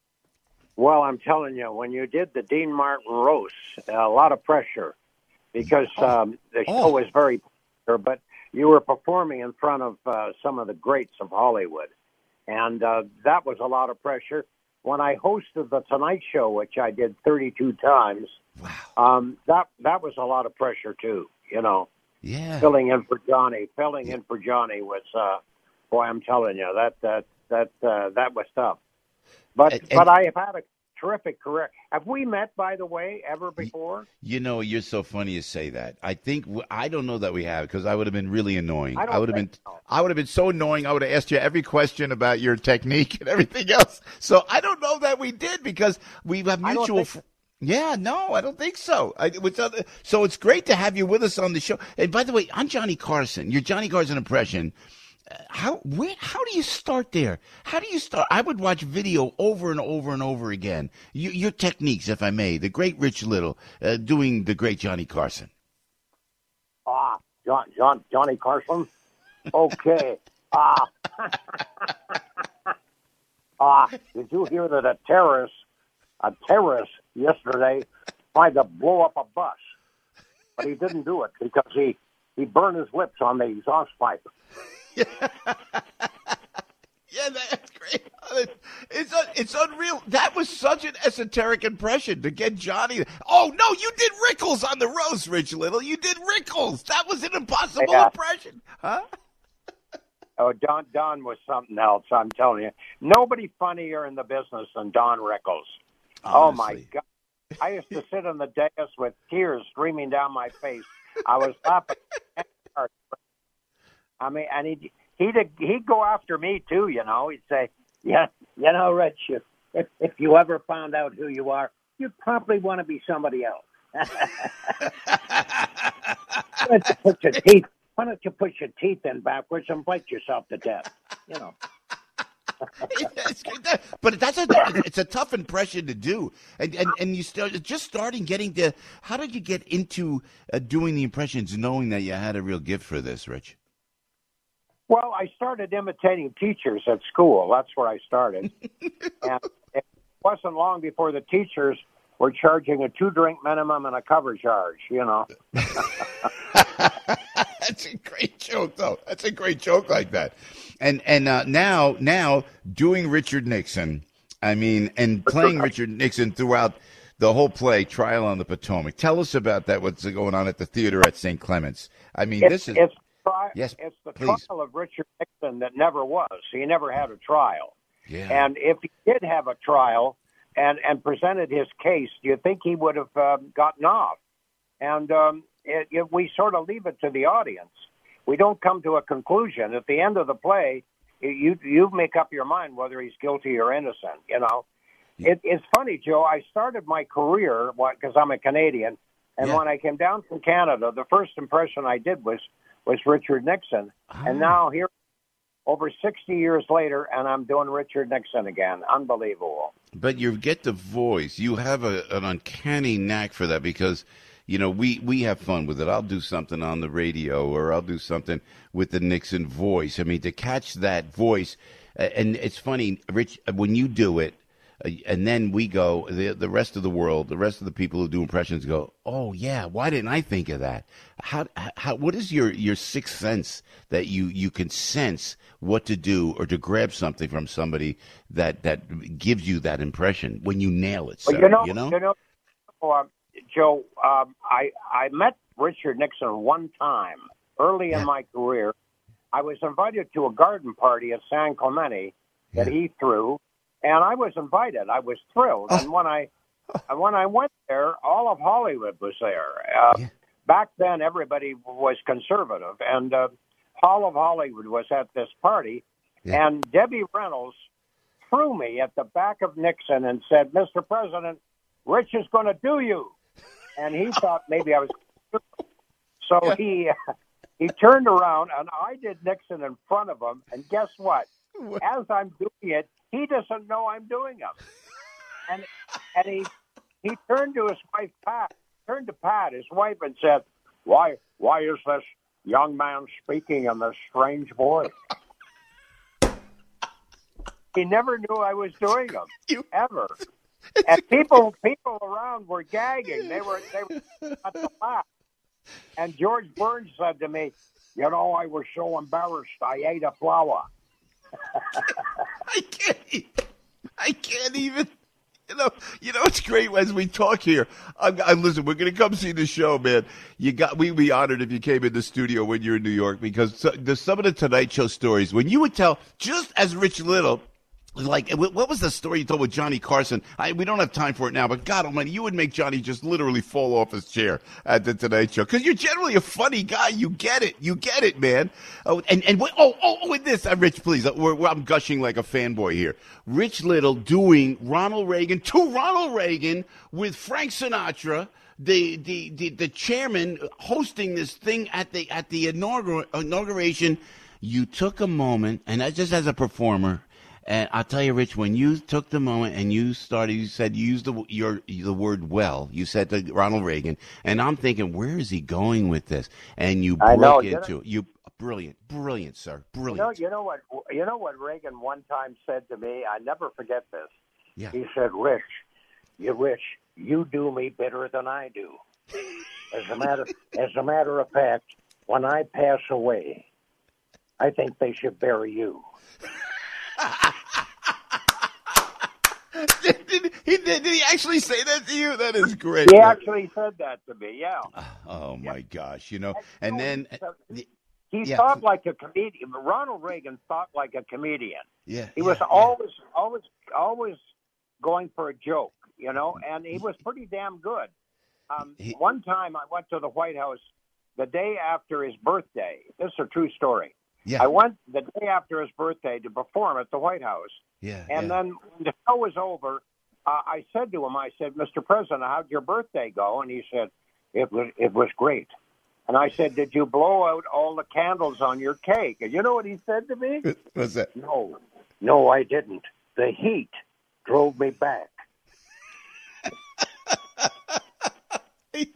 Well, I'm telling you, when you did the Dean Martin roast, a lot of pressure because the show was very popular, but you were performing in front of some of the greats of Hollywood. And that was a lot of pressure. When I hosted the Tonight Show, which I did 32 times, that was a lot of pressure too. Yeah. Filling in for Johnny was, boy, I'm telling you, that was tough. But I have had a terrific career. Have we met, by the way, ever before? You're so funny you say that. I don't know that we have, because I would have been really annoying. I would have been so annoying. I would have asked you every question about your technique and everything else. So I don't know that we did, because we have mutual. Yeah, no, I don't think so. So it's great to have you with us on the show. And by the way, I'm Johnny Carson. Your Johnny Carson impression. How do you start there? How do you start? I would watch video over and over and over again. Your techniques, if I may, the great Rich Little doing the great Johnny Carson. Johnny Carson? Okay. Did you hear that a terrorist yesterday tried to blow up a bus? But he didn't do it because he burned his lips on the exhaust pipe. Yeah, that's great. It's unreal. That was such an esoteric impression to get Johnny. Oh, no, you did Rickles on the roast, Rich Little. You did Rickles. That was an impossible impression. Huh? Oh, Don was something else, I'm telling you. Nobody funnier in the business than Don Rickles. Honestly. Oh, my God. I used to sit on the dais with tears streaming down my face. I was laughing. I mean, and he'd go after me too, He'd say, "Yeah, Rich, if you ever found out who you are, you'd probably want to be somebody else." Why don't you put your teeth in backwards and bite yourself to death? But it's a tough impression to do, and you just starting getting to. How did you get into doing the impressions, knowing that you had a real gift for this, Rich? Well, I started imitating teachers at school. That's where I started, and it wasn't long before the teachers were charging a 2-drink minimum and a cover charge. That's a great joke, though. That's a great joke like that. And now doing Richard Nixon, and playing Richard Nixon throughout the whole play, Trial on the Potomac. Tell us about that, what's going on at the theater at St. Clement's. It's the trial of Richard Nixon that never was. He never had a trial. Yeah. And if he did have a trial and presented his case, do you think he would have gotten off? And we sort of leave it to the audience. We don't come to a conclusion. At the end of the play, you make up your mind whether he's guilty or innocent, It's funny, Joe. I started my career, because I'm a Canadian, and when I came down from Canada, the first impression I did was Richard Nixon. And now here, over 60 years later, and I'm doing Richard Nixon again. Unbelievable. But you get the voice. You have an uncanny knack for that because – we have fun with it. I'll do something on the radio or I'll do something with the Nixon voice. To catch that voice, and it's funny, Rich, when you do it, and then we go, the rest of the world, the rest of the people who do impressions go, oh, yeah, why didn't I think of that? How what is your sixth sense that you can sense what to do or to grab something from somebody that gives you that impression when you nail it, sir, Joe, I met Richard Nixon one time early in my career. I was invited to a garden party at San Clemente that he threw, and I was invited. I was thrilled. And when I went there, all of Hollywood was there. Back then, everybody was conservative, and all of Hollywood was at this party. And Debbie Reynolds threw me at the back of Nixon and said, "Mr. President, Rich is going to do you." And he thought maybe I was. So he turned around, and I did Nixon in front of him. And guess what? As I'm doing it, he doesn't know I'm doing him. And he turned to his wife, Pat, his wife, and said, "Why is this young man speaking in this strange voice?" He never knew I was doing him, ever. And people around were gagging. They were at the laugh. And George Burns said to me, "I was so embarrassed I ate a flower." I can't even. It's great as we talk here. Listen, we're going to come see the show, man. We'd be honored if you came in the studio when you're in New York because some of the Tonight Show stories when you would tell just as Rich Little. Like, what was the story you told with Johnny Carson? We don't have time for it now, but God Almighty, you would make Johnny just literally fall off his chair at the Tonight Show because you're generally a funny guy. You get it, man. With this, Rich, please, I'm gushing like a fanboy here. Rich Little doing Ronald Reagan with Frank Sinatra. The chairman hosting this thing at the inauguration. You took a moment, and that just as a performer. And I'll tell you, Rich, when you took the moment and you said you used the word "well." You said to Ronald Reagan, and I'm thinking, where is he going with this? And you broke into it. You brilliant, sir, brilliant. You know what Reagan one time said to me. I never forget this. Yeah. He said, "Rich, you do me better than I do. As a matter of fact, when I pass away, I think they should bury you." Did he actually say that to you? That is great. He actually said that to me, yeah. Oh, my gosh, And then... He thought like a comedian. Ronald Reagan thought like a comedian. Yeah. He was always going for a joke, and he was pretty damn good. One time I went to the White House the day after his birthday. This is a true story. Yeah. I went the day after his birthday to perform at the White House. Yeah. And then when the show was over, I said to him, "Mr. President, how'd your birthday go?" And he said, it was great. And I said, "Did you blow out all the candles on your cake?" And you know what he said to me? What's that? No. No, I didn't. The heat drove me back. He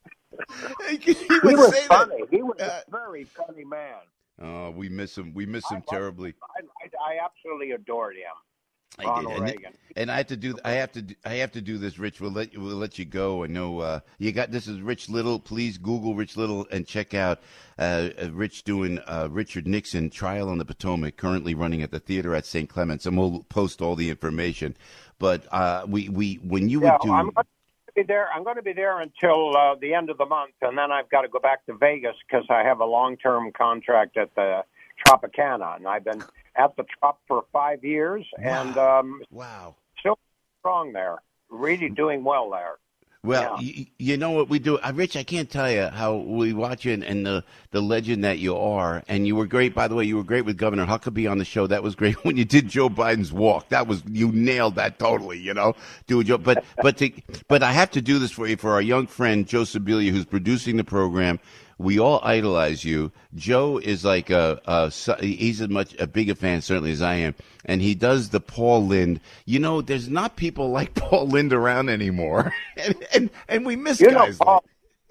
was funny. He was a very funny man. Oh, we miss him. We miss him terribly. I absolutely adored him. I did. And I have to do. I have to do this, Rich. We'll let you go. I know you got. This is Rich Little. Please Google Rich Little and check out Rich doing Richard Nixon Trial on the Potomac, currently running at the theater at St. Clements, and we'll post all the information. But when you would do. I'm going to be there until the end of the month, and then I've got to go back to Vegas because I have a long-term contract at the Tropicana, and I've been at the Trop for 5 years, and still strong there, really doing well there. Well, you know what we do, Rich. I can't tell you how we watch you and the legend that you are. And you were great, by the way. You were great with Governor Huckabee on the show. That was great when you did Joe Biden's walk. You nailed that totally. You know, but I have to do this for you for our young friend Joe Sibilia, who's producing the program. We all idolize you. Joe is like he's as much a big a fan certainly as I am, and he does the Paul Lynde. You know, there's not people like Paul Lynde around anymore, and we miss guys. Paul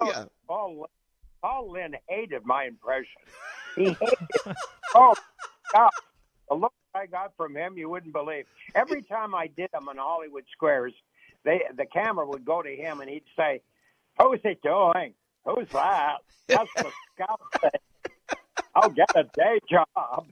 Lynde hated my impression. He hated it. Oh God, the look I got from him, you wouldn't believe. Every time I did them on Hollywood Squares, the camera would go to him, and he'd say, "Who's it doing? Who's that? That's the scout thing. I'll get a day job."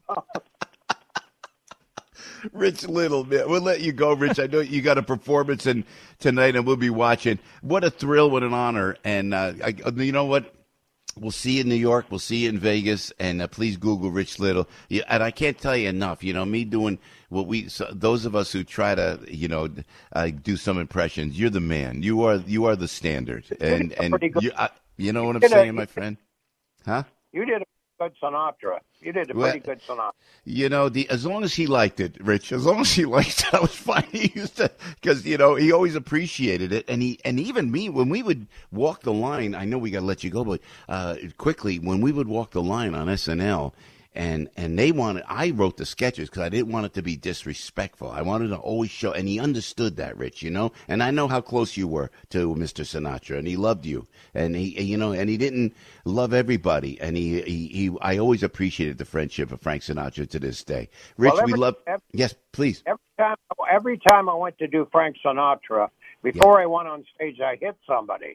Rich Little, man. We'll let you go, Rich. I know you got a performance tonight, and we'll be watching. What a thrill, what an honor. And you know what? We'll see you in New York. We'll see you in Vegas. And please Google Rich Little. And I can't tell you enough. You know, me doing what those of us who try to, do some impressions, you're the man. You are the standard. And you know what I'm saying, my friend? Huh? You did a good Sinatra. You did a pretty good Sinatra. You know, as long as he liked it, Rich, as long as he liked it, I was fine. He used to, because, he always appreciated it. And even me, when we would walk the line, I know we got to let you go, but quickly, when we would walk the line on SNL, and I wrote the sketches because I didn't want it to be disrespectful. I wanted to always show, and he understood that, Rich, and I know how close you were to Mr. Sinatra, and he loved you, and and he didn't love everybody, and I always appreciated the friendship of Frank Sinatra to this day. Rich, yes, please. Every time I went to do Frank Sinatra, before I went on stage, I hit somebody.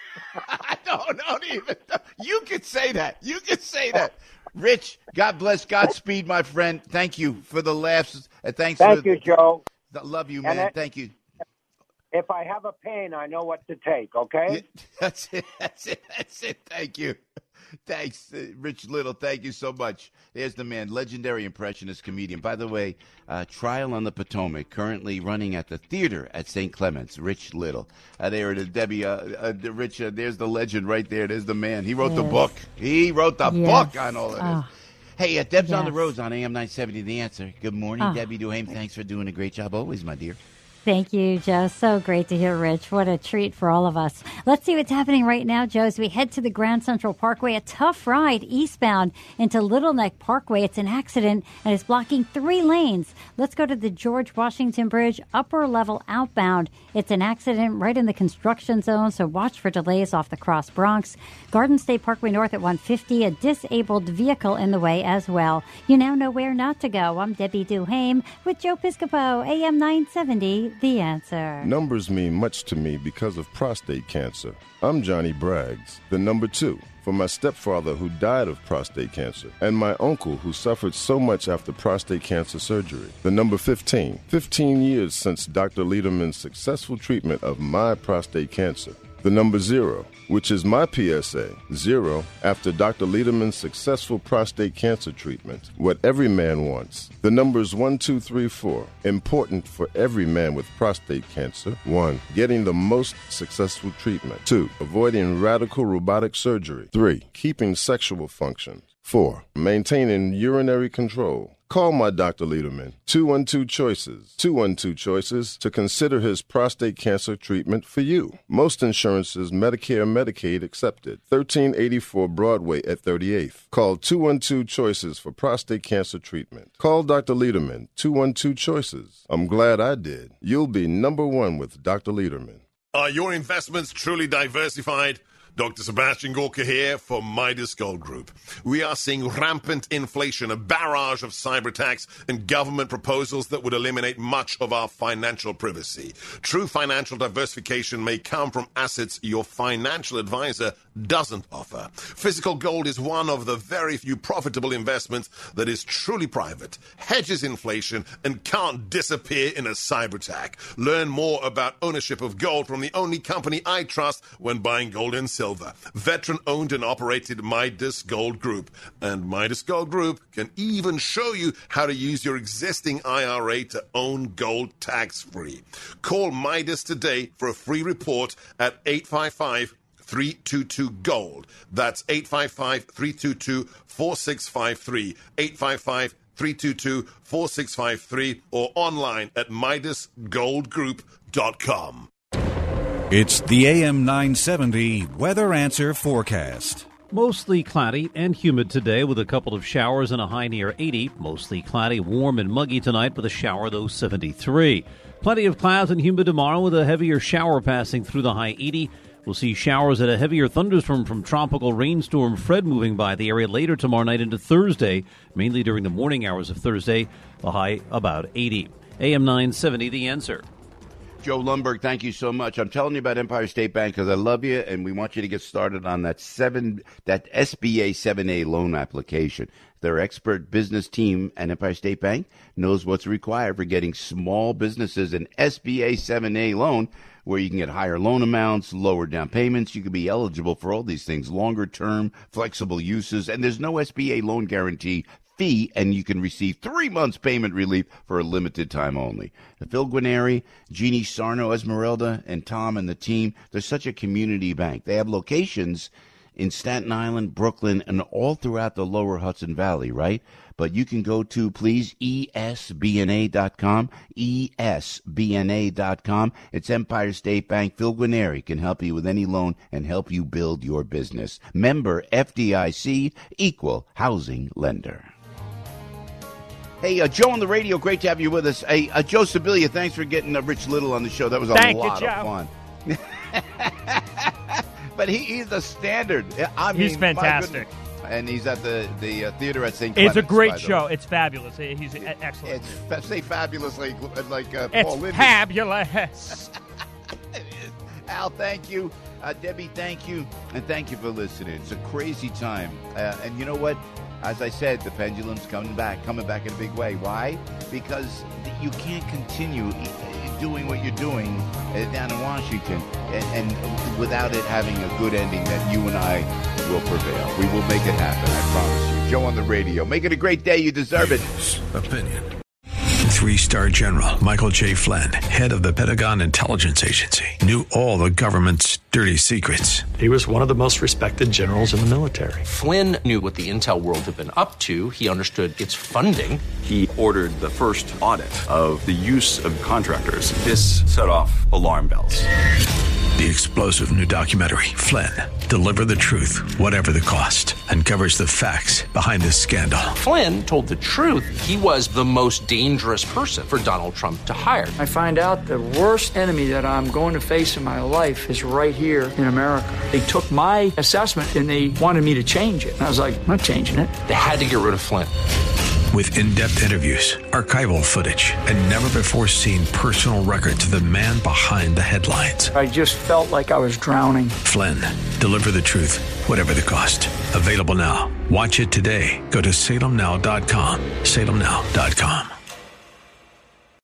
Don't even. You could say that. Rich, God bless, Godspeed, my friend. Thank you for the laughs. Thank you, Joe. Love you, man. Thank you. If I have a pain, I know what to take, okay? That's it. Thank you. Thanks, Rich Little. Thank you so much. There's the man, legendary impressionist comedian. By the way, Trial on the Potomac, currently running at the theater at St. Clements. Rich Little. There it is, Debbie. Rich, there's the legend right there. There's the man. He wrote the book. He wrote the book on all of this. Hey, Deb's on the roads on AM 970, The Answer. Good morning, Debbie Duhame. Thanks for doing a great job always, my dear. Thank you, Joe. So great to hear, Rich. What a treat for all of us. Let's see what's happening right now, Joe, as we head to the Grand Central Parkway. A tough ride eastbound into Little Neck Parkway. It's an accident, and it's blocking 3 lanes. Let's go to the George Washington Bridge, upper level outbound. It's an accident right in the construction zone, so watch for delays off the Cross Bronx. Garden State Parkway North at 150, a disabled vehicle in the way as well. You now know where not to go. I'm Debbie Duhame with Joe Piscopo, AM 970, The Answer. Numbers mean much to me because of prostate cancer. I'm Johnny Braggs, the number 2, for my stepfather who died of prostate cancer, and my uncle who suffered so much after prostate cancer surgery. The number 15, 15 years since Dr. Lederman's successful treatment of my prostate cancer. The number 0, which is my PSA, 0 after Dr. Lederman's successful prostate cancer treatment. What every man wants. The numbers 1, 2, 3, 4, important for every man with prostate cancer. 1, getting the most successful treatment. 2, avoiding radical robotic surgery. 3, keeping sexual function. 4, maintaining urinary control. Call my Dr. Lederman, 212-CHOICES, 212-CHOICES, to consider his prostate cancer treatment for you. Most insurances, Medicare and Medicaid accepted. 1384 Broadway at 38th. Call 212-CHOICES for prostate cancer treatment. Call Dr. Lederman, 212-CHOICES. I'm glad I did. You'll be number one with Dr. Lederman. Are your investments truly diversified? Dr. Sebastian Gorka here for Midas Gold Group. We are seeing rampant inflation, a barrage of cyber attacks, and government proposals that would eliminate much of our financial privacy. True financial diversification may come from assets your financial advisor doesn't offer. Physical gold is one of the very few profitable investments that is truly private, hedges inflation, and can't disappear in a cyber attack. Learn more about ownership of gold from the only company I trust when buying gold and silver. Veteran-owned and operated Midas Gold Group. And Midas Gold Group can even show you how to use your existing IRA to own gold tax-free. Call Midas today for a free report at 855-322-GOLD. That's 855-322-4653. 855-322-4653 or online at MidasGoldGroup.com. It's the AM 970 Weather Answer Forecast. Mostly cloudy and humid today with a couple of showers and a high near 80. Mostly cloudy, warm and muggy tonight with a shower, though 73. Plenty of clouds and humid tomorrow with a heavier shower passing through the high 80. We'll see showers and a heavier thunderstorm from tropical rainstorm Fred moving by the area later tomorrow night into Thursday, mainly during the morning hours of Thursday, the high about 80. AM 970, The Answer. Joe Lundberg, thank you so much. I'm telling you about Empire State Bank because I love you, and we want you to get started on that SBA 7A loan application. Their expert business team at Empire State Bank knows what's required for getting small businesses an SBA 7A loan, where you can get higher loan amounts, lower down payments. You can be eligible for all these things, longer term, flexible uses, and there's no SBA loan guarantee fee, and you can receive 3 months payment relief for a limited time only. Phil Guarneri, Jeannie Sarno, Esmeralda, and Tom and the team, they're such a community bank. They have locations in Staten Island, Brooklyn, and all throughout the lower Hudson Valley, right? But you can go to, please, esbna.com, esbna.com. It's Empire State Bank. Phil Guarneri can help you with any loan and help you build your business. Member FDIC, equal housing lender. Hey, Joe on the radio, great to have you with us. Hey, Joe Sibilia, thanks for getting Rich Little on the show. That was a lot of fun. But he's a standard. He's fantastic. And he's at the theater at St. Clements. It's a great show. It's fabulous. He's excellent. Say fabulous like Paul Lindsay. It's fabulous. Al, thank you. Debbie, thank you. And thank you for listening. It's a crazy time. And you know what? As I said, the pendulum's coming back in a big way. Why? Because you can't continue doing what you're doing down in Washington and without it having a good ending that you and I will prevail. We will make it happen, I promise you. Joe on the radio. Make it a great day. You deserve it. Opinion. 3-star General Michael J. Flynn, head of the Pentagon Intelligence Agency, knew all the government's dirty secrets. He was one of the most respected generals in the military. Flynn knew what the intel world had been up to. He understood its funding. He ordered the first audit of the use of contractors. This set off alarm bells. The explosive new documentary, Flynn, Deliver the Truth, Whatever the Cost, uncovers the facts behind this scandal. Flynn told the truth. He was the most dangerous person for Donald Trump to hire. I find out the worst enemy that I'm going to face in my life is right here in America. They took my assessment and they wanted me to change it. And I was like, I'm not changing it. They had to get rid of Flynn. With in-depth interviews, archival footage, and never-before-seen personal records of the man behind the headlines. I just felt like I was drowning. Flynn, Deliver the Truth, Whatever the Cost. Available now. Watch it today. Go to salemnow.com. salemnow.com.